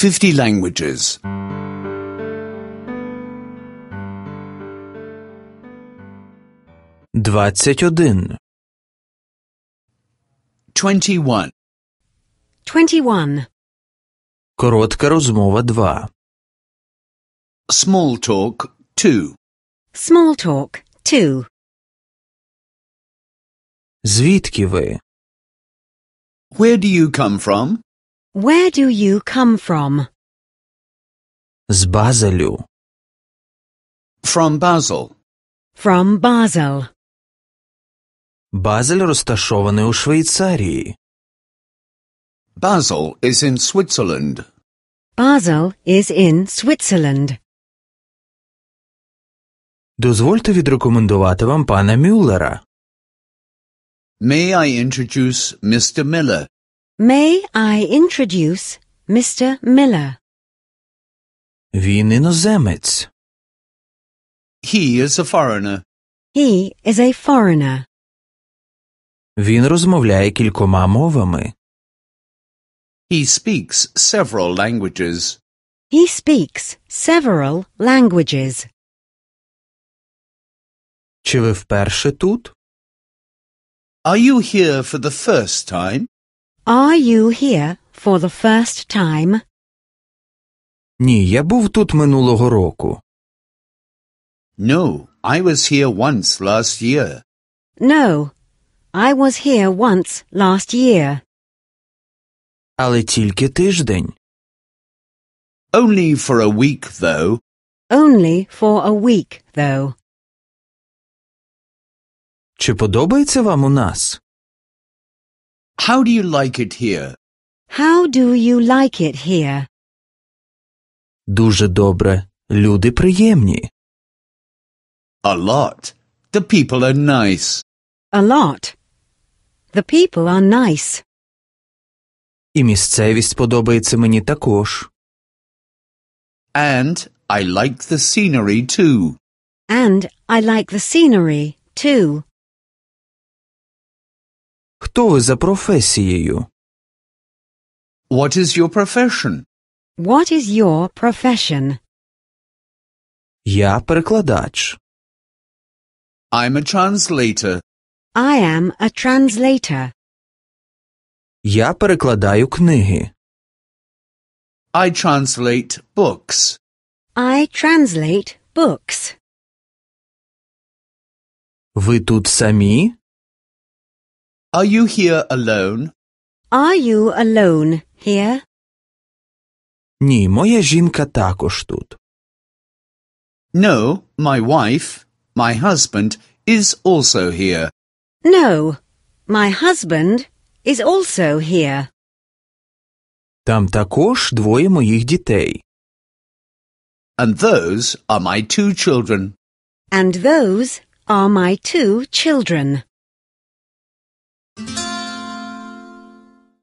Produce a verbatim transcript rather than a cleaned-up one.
fifty languages. Двадцять один. Twenty-one. Twenty-one. Коротка розмова два. Small talk two. Small talk two. Звідки ви? Where do you come from? Where do you come from? З Базелю. From Basel. From Basel. Базель розташований у Швейцарії. Basel is in Switzerland. Basel is in Switzerland. Дозвольте відрекомендувати вам пана Мюллера. May I introduce Mister Miller? May I introduce Mister Miller? Він іноземець. He is a foreigner. He is a foreigner. Він розмовляє кількома мовами. He speaks several languages. He speaks several languages. Чи ви вперше тут? Are you here for the first time? Are you here for the first time? Ні, я був тут минулого року. No, I was here once last year. No, I was here once last year. Але тільки тиждень. Only for a week, though. Only for a week, though. Чи подобається вам у нас? How do you like it here? How do you like it here? Дуже добре. Люди приємні. A lot. The people are nice. A lot. The people are nice. І місцевість подобається мені також. And I like the scenery too. And I like the scenery, too. Хто ви за професією? What is your profession? What is your profession? Я перекладач. I'm a translator. I am a translator. Я перекладаю книги. I translate books. I translate books. Ви тут самі? Are you here alone? Are you alone here? Ні, моя жінка також тут. No, my wife, my husband, is also here. No, my husband is also here. Там також двоє моїх дітей. And those are my two children. And those are my two children.